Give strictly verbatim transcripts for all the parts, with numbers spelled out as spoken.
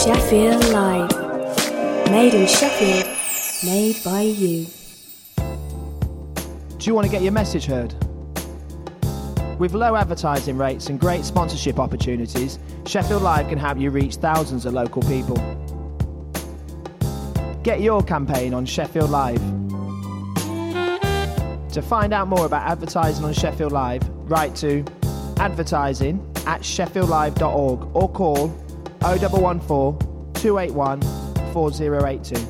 Sheffield Live. Made in Sheffield, made by you. Do you want to get your message heard? With low advertising rates and great sponsorship opportunities, Sheffield Live can help you reach thousands of local people. Get your campaign on Sheffield Live. To find out more about advertising on Sheffield Live, write to advertising at sheffield live dot org or call oh one one four, two eight one, four oh eight two.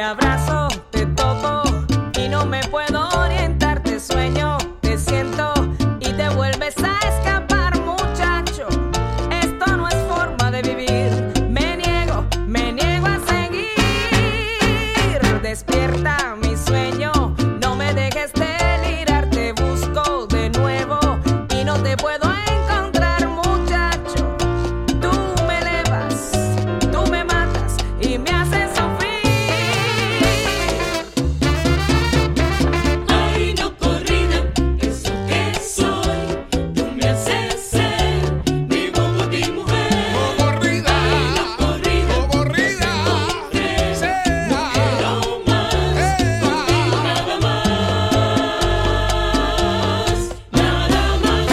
abrazo, te toco y no me puedo orientar. Te sueño, te siento y te vuelves a escapar, muchacho. Esto no es forma de vivir. Me niego, me niego a seguir. Despierta mi sueño, no me dejes delirar. Te busco de nuevo y no te puedo encontrar, muchacho. Tú me elevas, tú me matas y me haces sufrir. Ay, no corrida, eso que soy, tú me haces ser, vivo por ti, mujer. No corrida, Ay, no corrida, no corrida, sea, sea, no quiero más, ea. contigo nada más, nada más.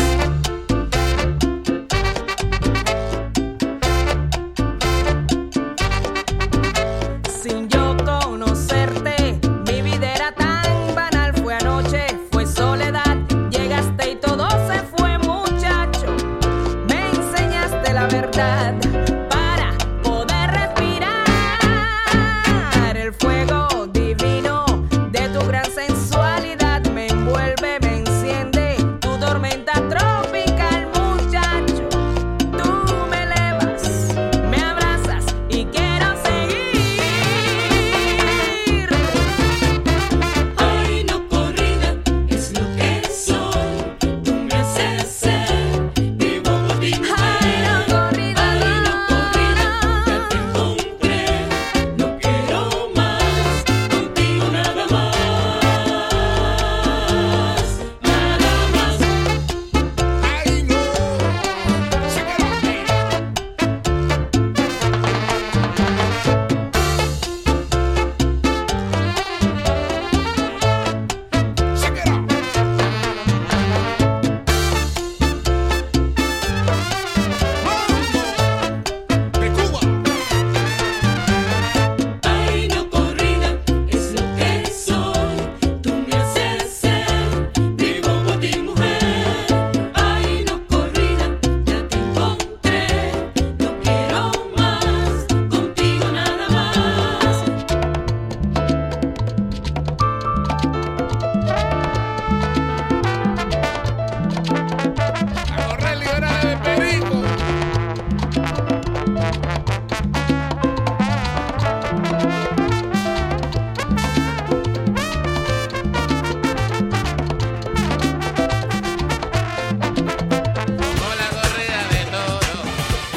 Sin yo conocerte, mi vida era tan banal. Fue anoche, fue soledad, llegaste y todo se fue, muchacho. Me enseñaste la verdad para poder respirar. El fuego divino de tu gran sensualidad me envuelve, me enciende. Tu tormenta tropical, muchacho. Tú me elevas, me abrazas y quiero seguir. Ay, no corrida, es lo que soy, tú me haces ser, vivo por ti, mujer. Ay, no corrida, Ay, no corrida, ya te encontré, no quiero más, contigo nada más, nada más. Ay, no. Check it out. Mambo de Cuba. Ay, no corrida, es lo que soy, tú me haces ser, vivo por ti, mujer. Ay, no corrida, ya te encontré, no quiero más, contigo nada más. A correr liberada de perico. Como la corrida de toro.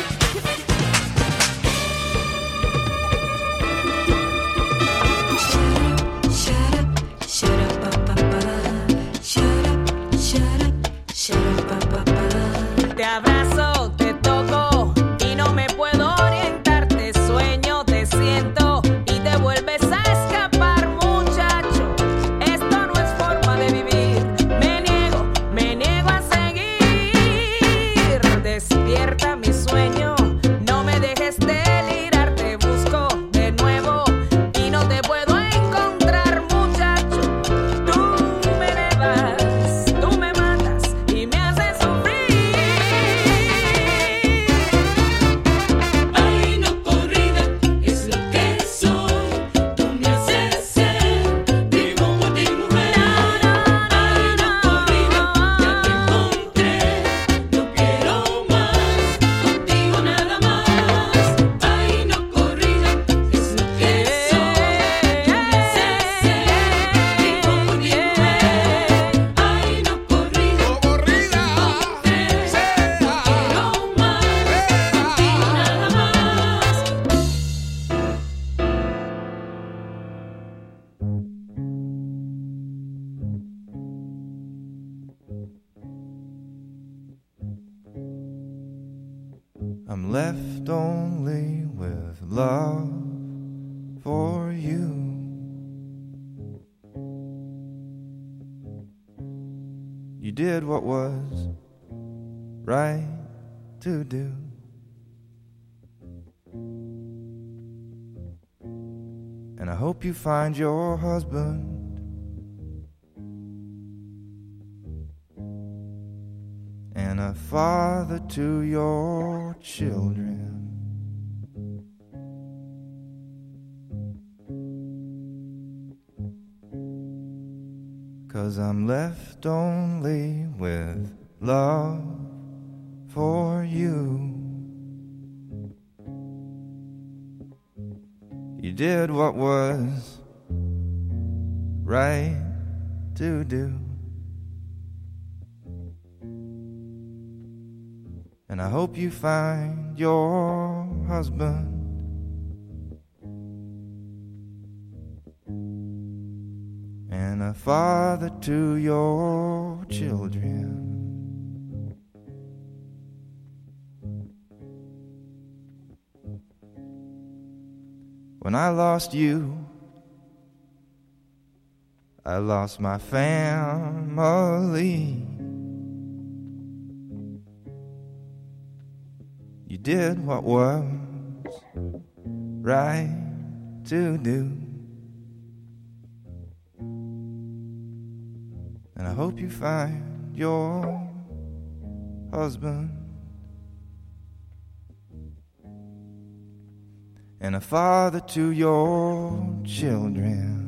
Shut up, shut up, ba, ba, ba. Shut up, shut up, shut up, ba, ba, ba. Te abrazo, te toco y no me puedo orientar. Te sueño, te siento y te vuelves a escapar, muchacho. Esto no es forma de vivir. Me niego, me niego a seguir. Despierta mi sueño, no me dejes delirar. Te busco de nuevo y no te puedo encontrar, muchacho. Tú me elevas, tú me matas y me haces sufrir. Ay, no corrida, es lo que soy, tú me haces ser, vivo por ti, mujer. Ay, no corrida, ya te encontré, no quiero más, contigo nada más. Ay, no corrida, es lo que soy, tú me haces ser, vivo por ti, mujer. Ay, no corrida, No corrida. Sea, quiero más, contigo nada más. I'm left only with love for you. You did what was right to do. And I hope you find your husband and a father to your children. 'cause I'm left only with love for you. You did what was right to do, and I hope you find your husband and a father to your children. When I lost you, I lost my family. You did what was right to do, and I hope you find your husband and a father to your children.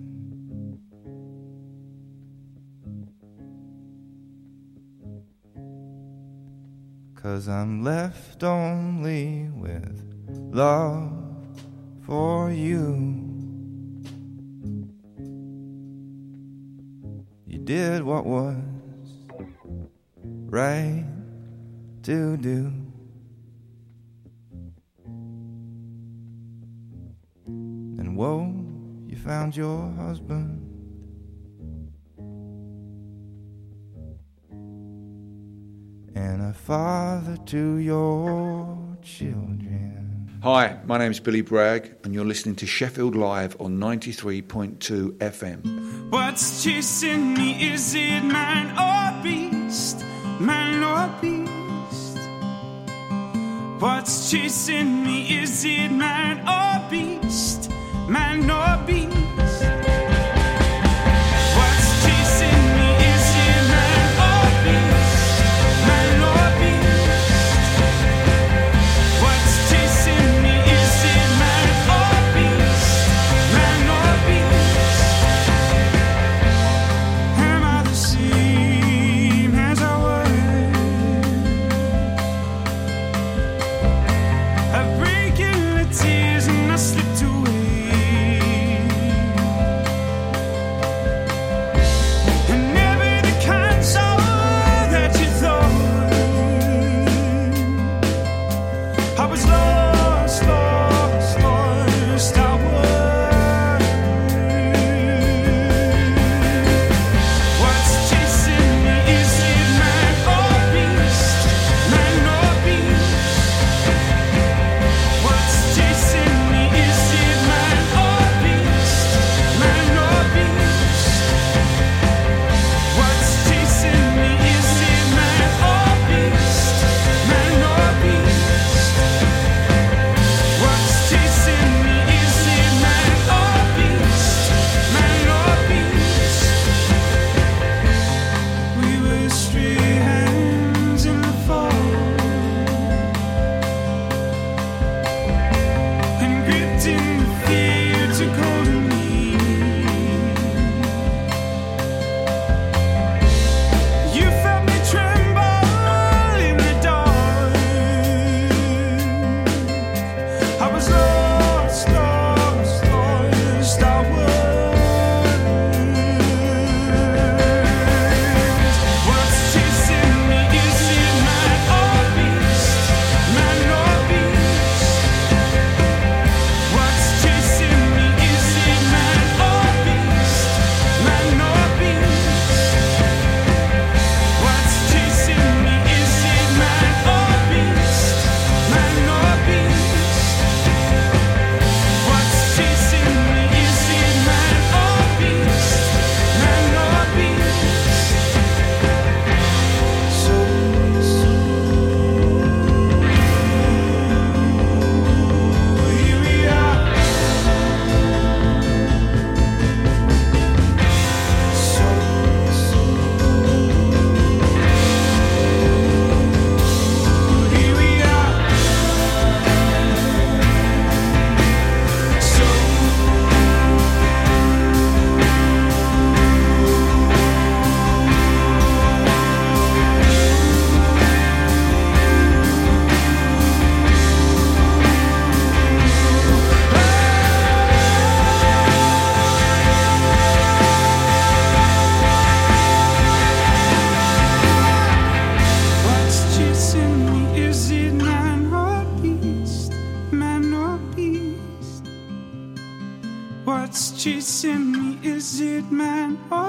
'Cause I'm left only with love for you. You did what was right to do, and whoa, you found your husband and a father to your children. Hi, my name's Billy Bragg, and you're listening to Sheffield Live on ninety-three point two F M. What's chasing me? Is it man or beast? Man or beast? What's chasing me? Is it man or beast? Man or beast? What's chasing me? Is it man or beast? Man or beast? What's chasing me? Is it man or beast? Man or beast? Am I the same as I was? I'm breaking the tears and I slipped away.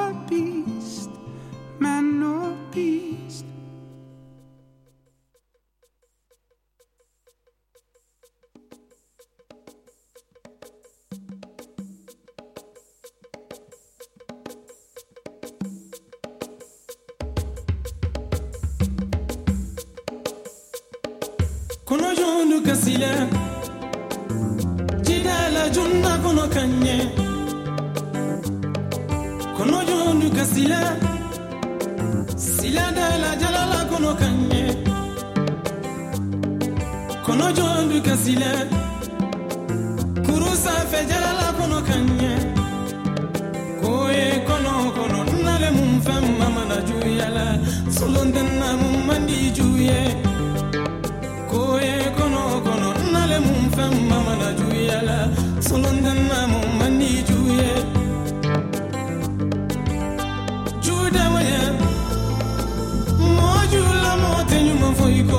or beast, man or beast. Kono jondu kasila Jida la junna kono kanye Kono jondu kasila Sila da la jalala kono kanye Kono jondu kasila Kurusa fe jalala kono kanye Koe kono kono nale mumfem mama na juyala Solonden na mumandi juye Koe kono kono nale mumfem mama na juyala Solonden na mumandi juye Juda waya Mojula mote nyuma foiko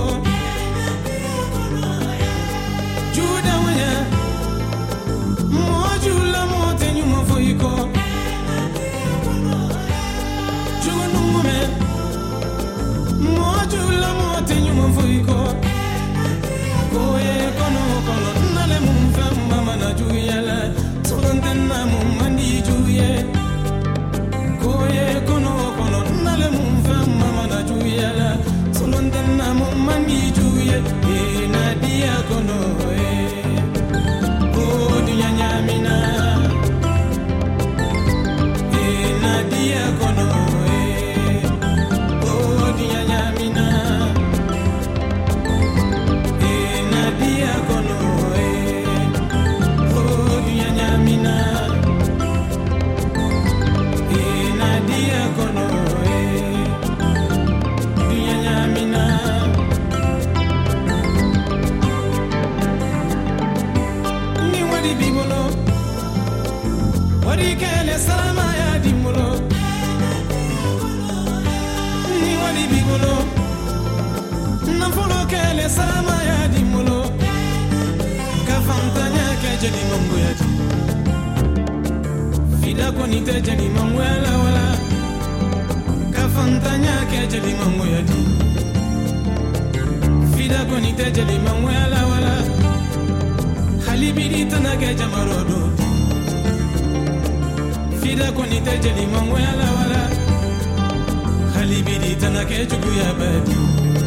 Juda waya Mojula mote nyuma foiko Junu mume Mojula mote nyuma foiko Koe kono kono nale mumfem mama na juyala Solonden na mumandi juye Koe kono kono nale mumfem mama na juyala Solonden na mumandi juye E nadia kono e O dunya nyamina E nadia kono e O dunya nyamina Nadia kono e o dunya nyamina e Nadia kono e dunya nyamina ni wadi bibolo wadi kele salama ya dimolo ni wadi bibolo na folo kele salama ya dimolo Kafantanya ke jeni mambo ya di Fida koni te jeni mambo ya la wala Kafantanya ke jeni mambo ya di Fida koni te jeni mambo ya la wala Halibidi tana ke jamarodo Fida koni te jeni mambo ya la wala Halibidi tana ke jugu ya badi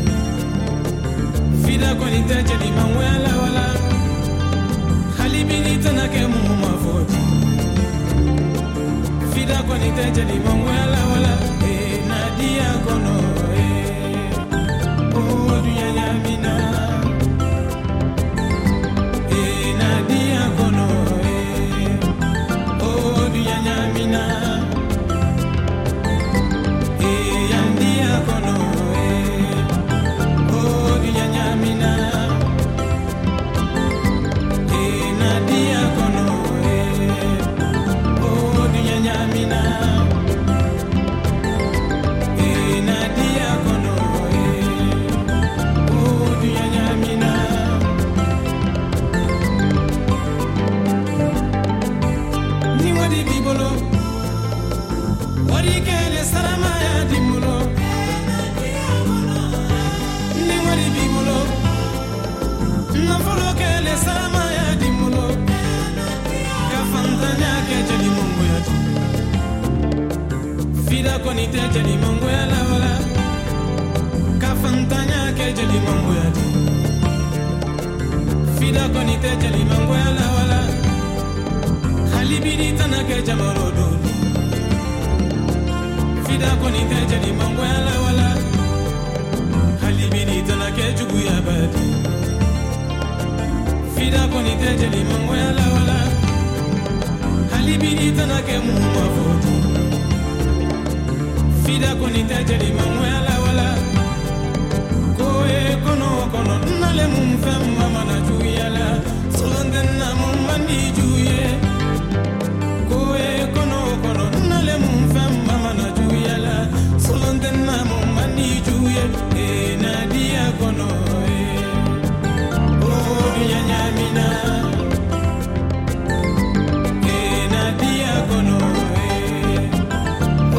Fida koni te jeni mambo ya la wala Halibini tana ke muma foti Fida koni te jeli mangwala wala E nadia kono e O dunya nyamina E nadia kono e O dunya nyamina E yandia kono e O dunya nyamina Nadia kono e o dunya nyamina e Nadia kono e o dunya nyamina ni wadi bibolo wadi kele salama ya dimulo ni wadi bibolo na folo kele salama ya dimulo Kafantanya ke jeli mungu ya di Fida koni te jeli mungu ya la wala Kafantanya ke jeli mungu ya di Fida koni te jeli mungu ya la wala Halibidi tana ke jamarodo Fida koni te jeli mungu ya la wala Halibidi tana ke jugu ya badi Fida koni te jeli mungu ya la wala Halibidi tana ke muma foti Fida koni te jeli mungu ya la wala Koe kono kono nale mumfem mama na juyala Solonden na mumandi juye Koe kono kono nale mumfem mama na juyala Solonden na mumandi juye E nadia kono e O dunya nyamina E nadia kono e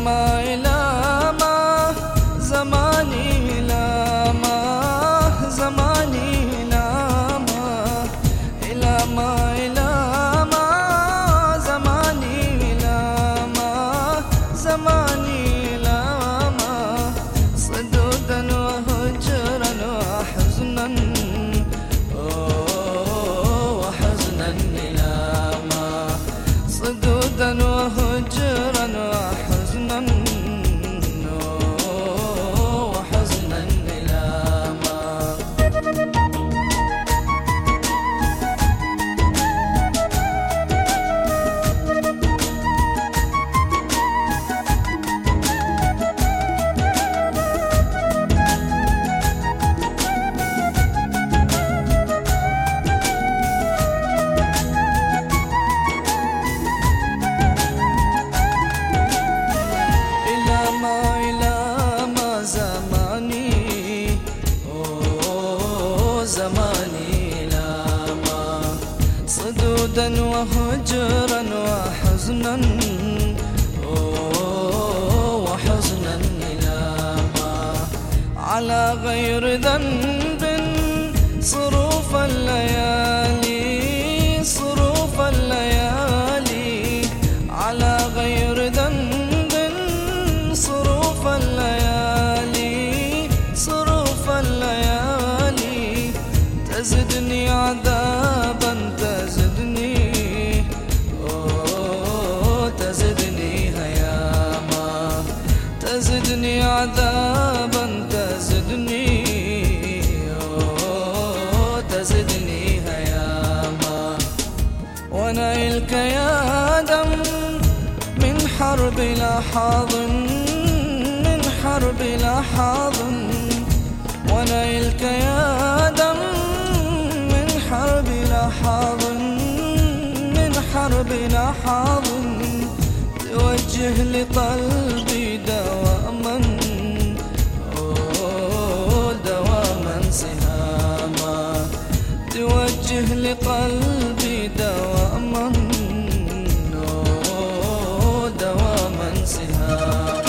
ما إلى ما زماني إلى ما زماني إلى ما إلى ما إلى ما زماني إلى ما زماني إلى ما صدودا وهجرا وحزنا وحزنا إلى ما صدودا وهجرا وحزنا وحزنا إلى ما إلى ما إلى ما زماني أوه زماني إلى ما صدودا وهجرا وحزنا أوه وحزنا إلى ما على غير ذنب صروف الليالي صروف الليالي على غير ذنب صروف الليالي صروف الليالي تزدني عذابا تزدني أوه تزدني هياما تزدني عذابا تزدني أوه تزدني هياما ونيلك يا دم من حرب لحاظ من حرب لحاظ ونيلك يا دم من حرب لحاظ من حرب لحاظ توجه لقلبي دواما أوه دواما سهاما توجه لقلبي دواما أوه دواما سهاما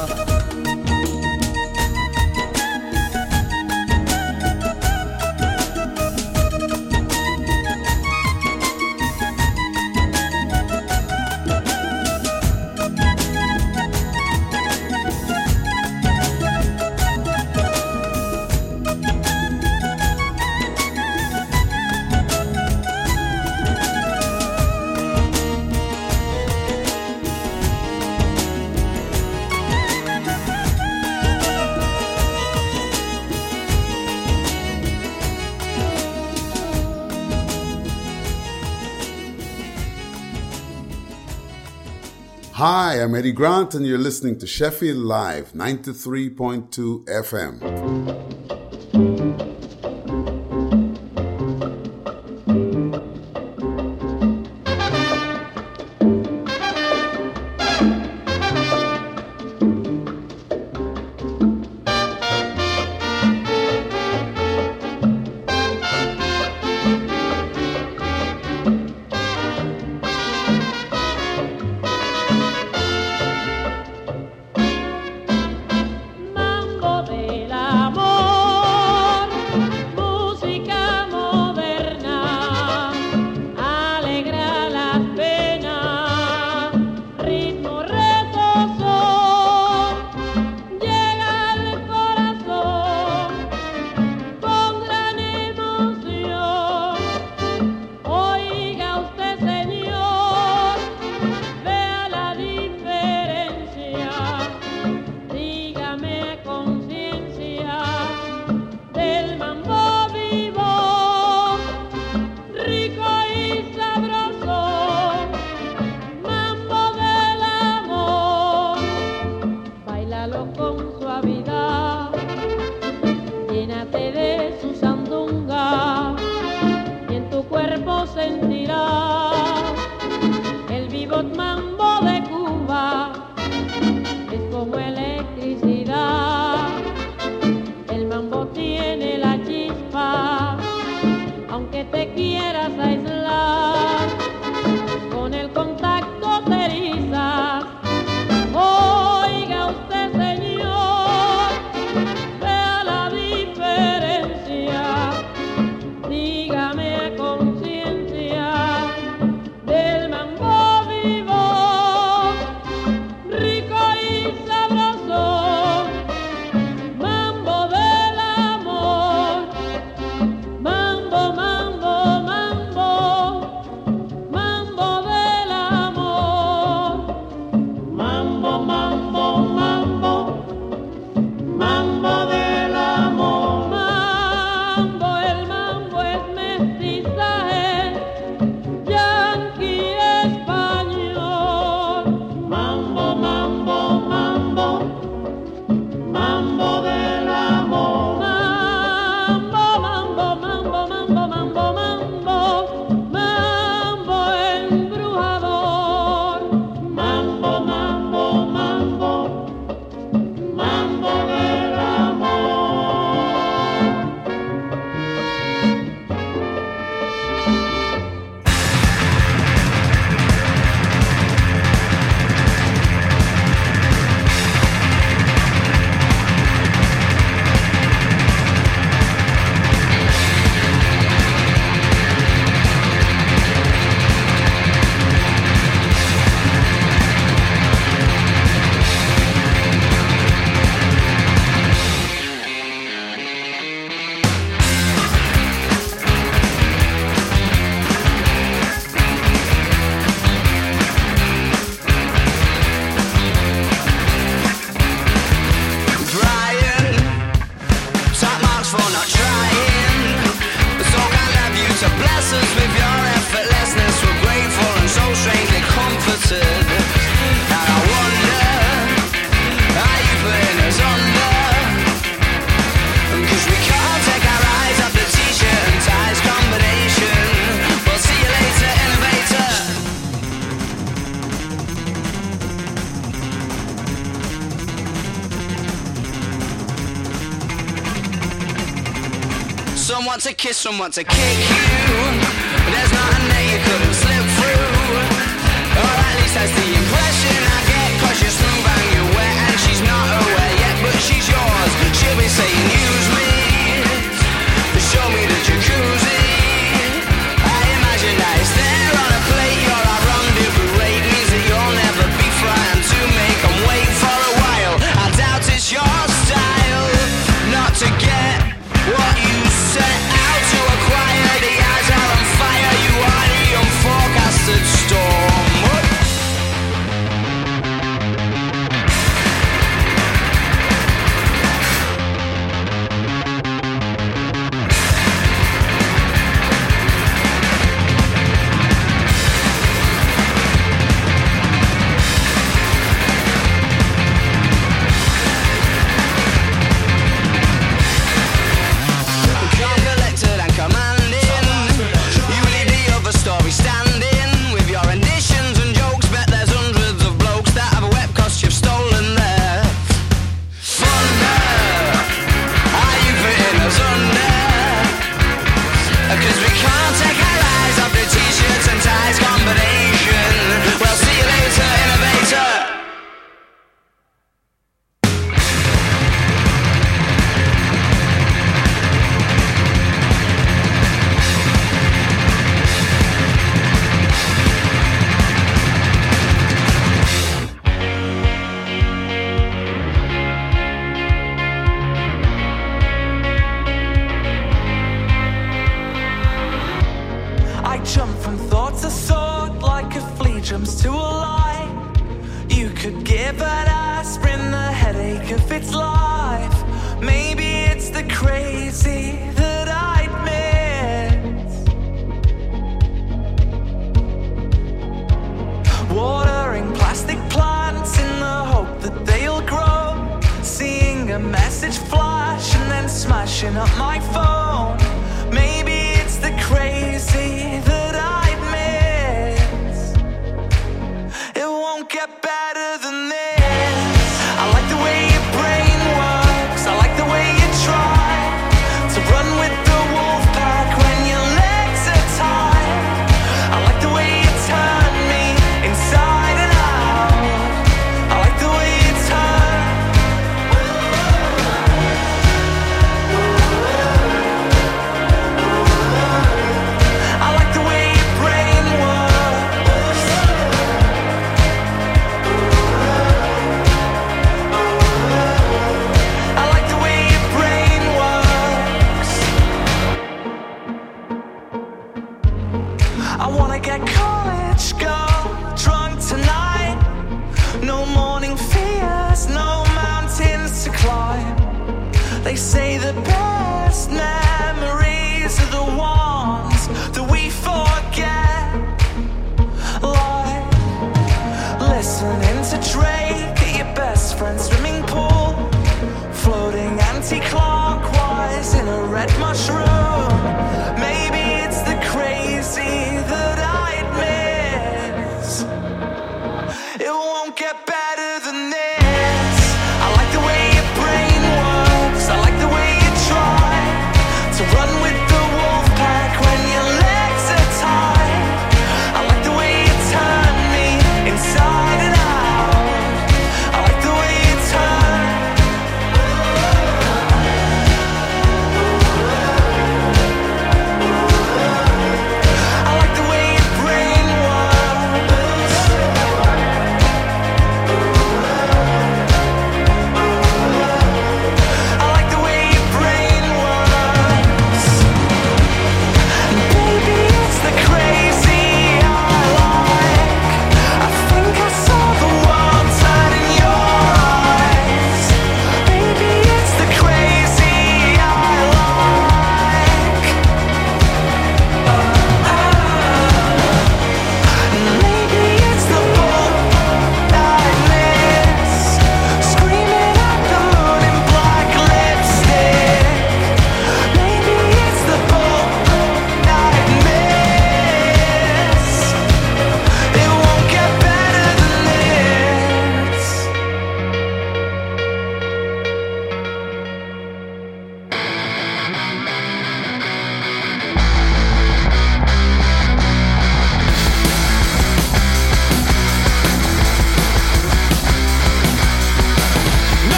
Hi, I'm Eddie Grant, and you're listening to Sheffield Live, ninety-three point two F M. Mambo del amor. someone to kiss, someone to kick you. There's nothing that you couldn't slip through. Or at least that's the impression I get. Cause you're smooth and you're wet and she's not aware yet, but she's yours. She'll be saying use me, show me the jacuzzi. I imagine that it's there on a plate. You're our rendezvous rate, means that you'll never be frightened to make them wait for a while. I doubt it's your style not to get what you set out to acquire. The eyes are on fire, you are the unforecasted storm.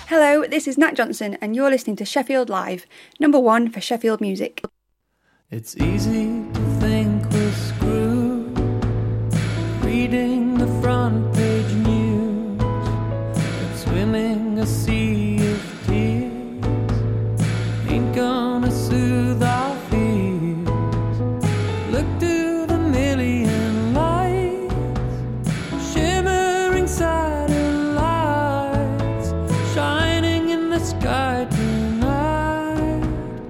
Hello, this is Nat Johnson, and you're listening to Sheffield Live, number one for Sheffield music. It's easy to think we're screwed, reading the front page news, but swimming a sea of tears ain't gonna soothe our fears. Look to the million lights, shimmering satellites, shining in the sky tonight.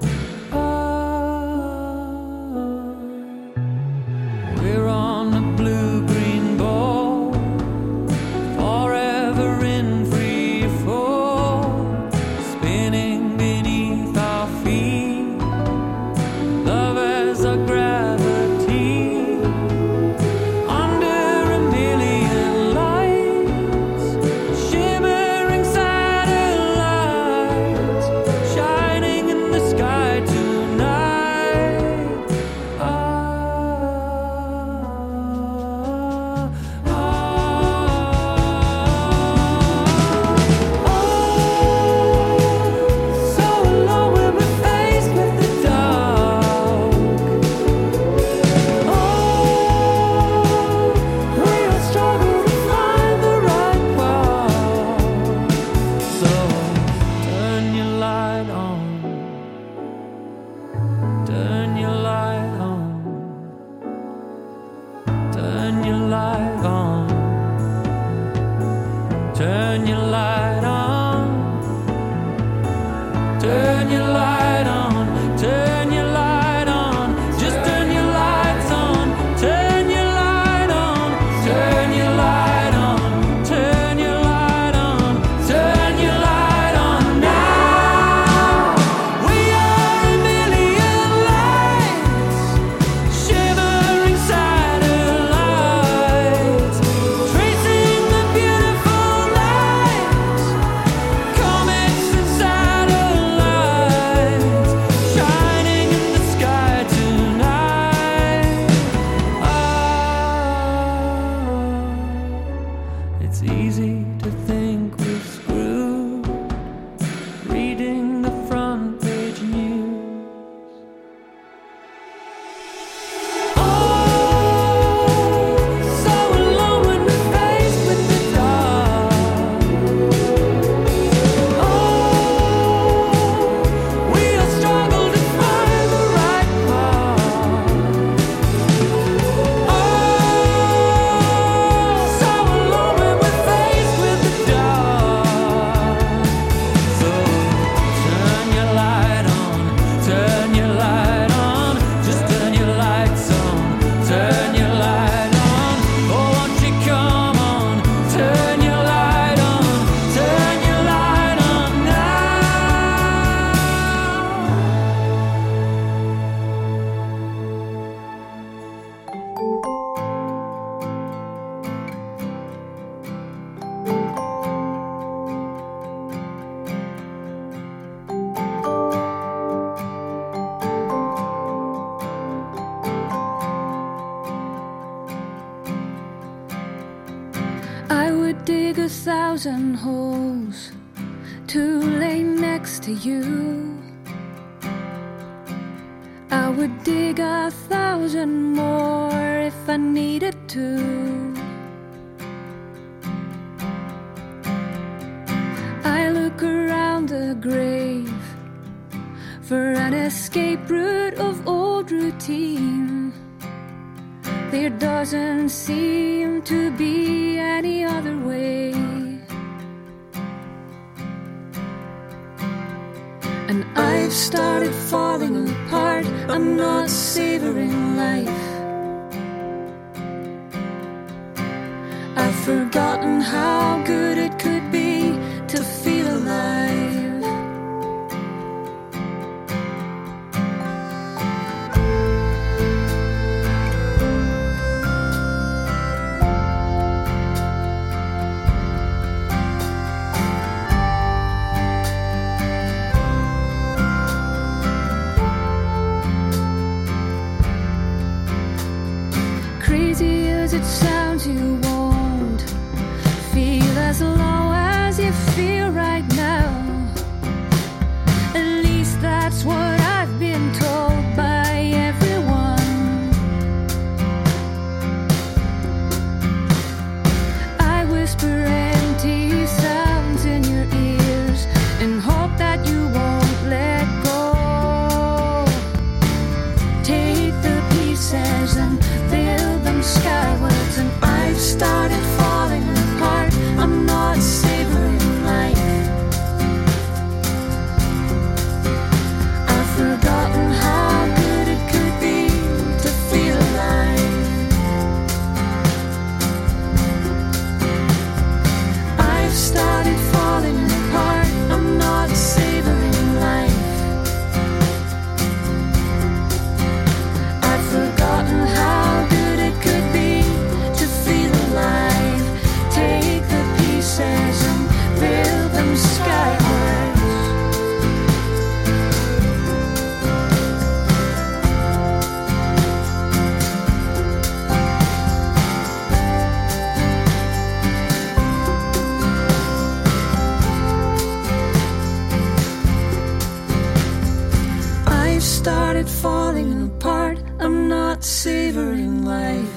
Ah, we're on a blue-green ball, forever in free fall, spinning beneath our feet. Love as our gravity, under a million lights, shimmering satellites, shining in the sky tonight. Ah, ah, ah. So alone when we're faced with the dark. Oh, we'll struggle to find the right path. So turn your light on, turn your light on, turn your light on, turn your light on, turn your light on, turn your light on, just turn your lights on, turn your light on, turn your light on, turn your light on, turn your light on now. We are a million lights, shimmering satellites, tracing the beautiful lights, comets and satellites, shining in the sky tonight. Ah, it's easy to think we're screwed, reading the front page news. Oh, so alone when we're faced with the dark. Oh, we'll struggle to find the right path. Oh, so alone when we're faced with the dark. So turn your light on, turn your light on, just turn your lights on, turn your light on. Oh, won't you come on, turn your light on, turn your light on now. I would dig a thousand holes to lay next to you. I would dig a thousand more if I needed to. I look around the grave for an escape route of old routine. There doesn't seem to be any other way. And I've started falling apart. I'm not savoring life. I've forgotten how good it could be to feel alive. Crazy as it sounds, you won't feel as low as you feel right now. falling apart. I'm not savoring life.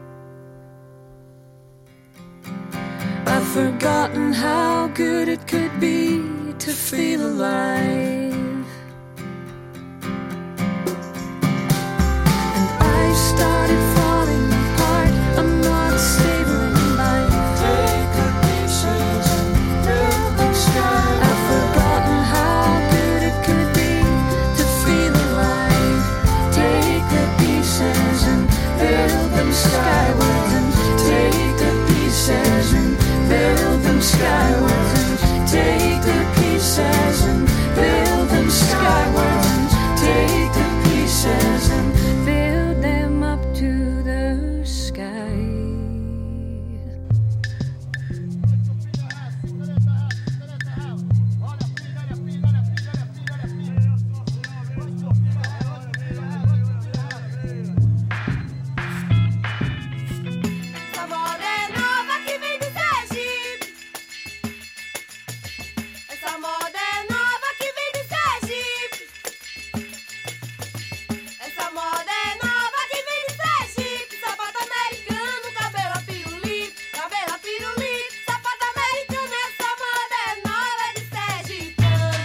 I've forgotten how good it could be to feel alive. And I started falling apart. I'm not savoring life. Take the pieces and build them strong. I've forgotten how good it could be to feel alive. Take the pieces and build them skyward. And take the pieces and build them skyward. And take the pieces and build them skyward. And take the pieces and build them up to the sky. Essa moda é nova que vem do Sergipe. Essa moda é nova que vem do Sergipe. Essa moda é nova que vem do Sergipe. Sapato americano, cabelo a pirulito, cabelo a pirulito. Sapato americano, essa moda é nova de Sergipe.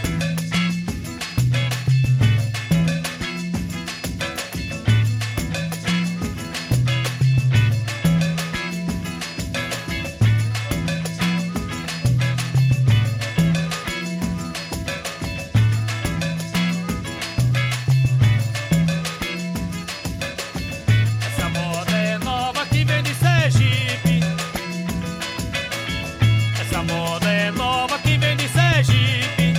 Essa moda é nova que vem de Sergipe. Essa moda é nova que vem de Sergipe.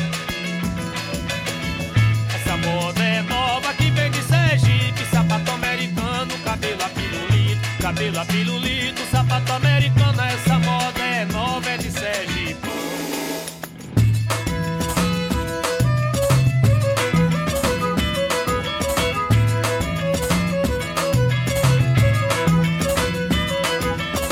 Essa moda é nova que vem de Sergipe. Sapato americano, cabelo a pirulito, cabelo a pirulito.